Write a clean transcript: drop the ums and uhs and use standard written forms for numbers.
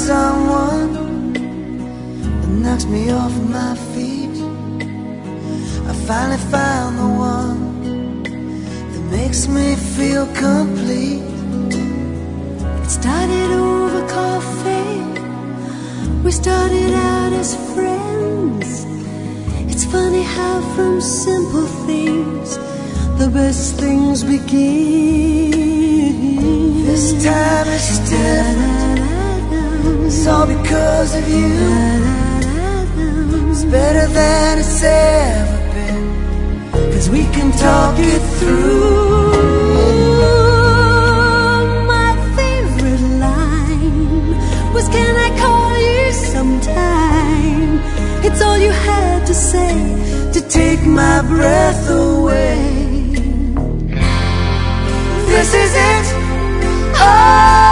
someone that knocks me off my feet. I finally found the one that makes me feel complete. It started over coffee. We started out as friends. It's funny how from simple things the best things begin. This time it's different. It's all because of you. It's better than it's ever been, 'cause we can talk it through. My favorite line was, "Can I call you sometime?" It's all you had to say to take my breath away. This is it. Oh,